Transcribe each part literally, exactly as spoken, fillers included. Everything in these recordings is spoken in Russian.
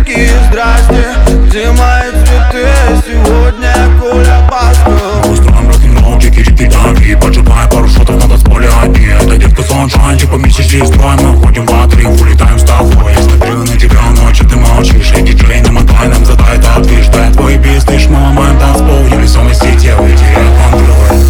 Девочки, здрасте, где мои цветы? Сегодня Коля Паску. Устроим рок-н-ролл, чики-чики-таки, поджигая пару шотов на танцполе одни. Это девка саншайнчик, помесячи строим. Мы ходим в отрыв, улетаем с тобой. Я смотрю на тебя ночью, ты молчишь. И диджей намотай нам, задай этот движ. Да твой бис, ты ж мы ломаем танцпол. В невесомости тела и теряем контроль.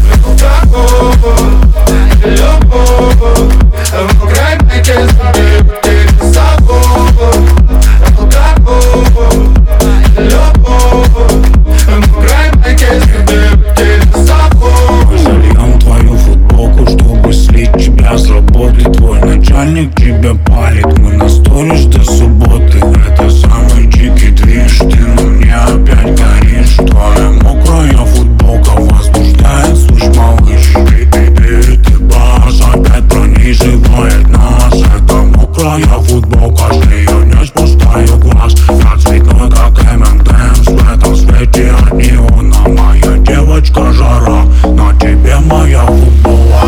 Зальем твою футболку, чтобы слить тебя с работы. Твой начальник тебя палит, мы на сторис до субботы. Это самый дикий движ, ты на мне опять горишь. Твоя мокрая футболка возбуждает, слышь, малыш. Ты, ты, бас опять пронизывает нас. Это мокрая футболка, с нее не спускаю глаз. Я цветной, как эм энд эмс, в этом свете от неона. Моя девочка жара, на тебе моя футбола.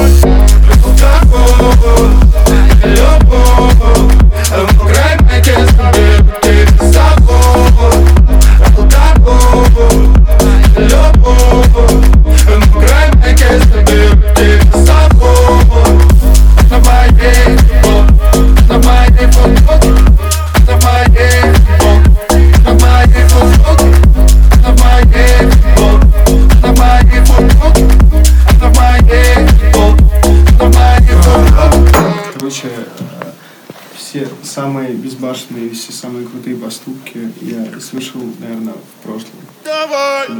Короче, все самые безбашенные, все самые крутые поступки я слышал, наверное, в прошлом. Давай!